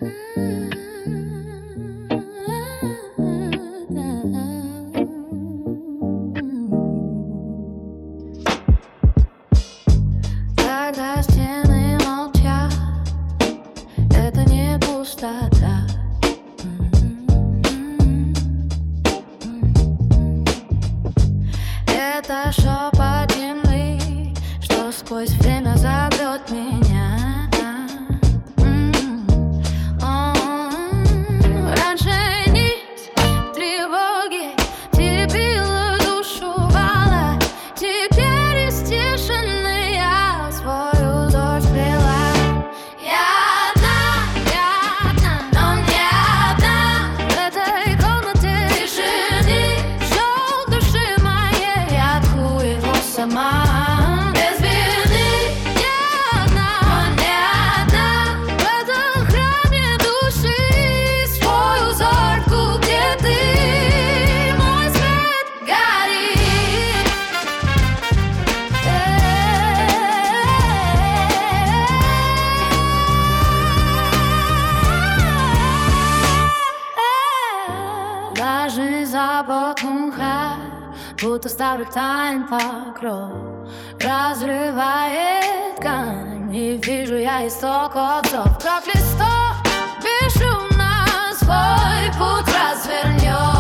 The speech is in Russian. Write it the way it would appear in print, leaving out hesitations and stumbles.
Когда стены молчат, это не пустота. Это шепот земли, что сквозь время зовет меня. Раньше нить тревоги теребила душу вала, теперь из тишины я свой узор сплела. Я одна, но не одна в этой комнате тишины. Шел души моей, я тку его сама. Без вины я одна, но не одна в этом храме души. Свой узор тку, где ты, мой свет горит. Влажный запах мха, будто старый тайн покров, разрывает ткань, и вижу я исток отцов. Как листок бесшумно свой путь развернет.